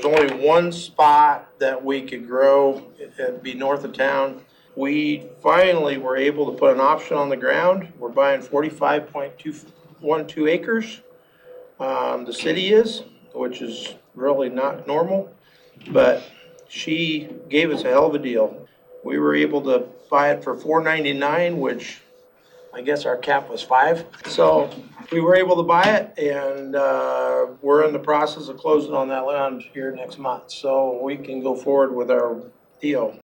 there's only one spot that we could grow. It'd be north of town. We finally were able to put an option on the ground. We're buying 45.212 acres. The city is, which is really not normal, but she gave us a hell of a deal. We were able to buy it for $4.99, which I guess our cap was $5. So we were able to buy it, and we're in the process of closing on that land here next month. So we can go forward with our deal.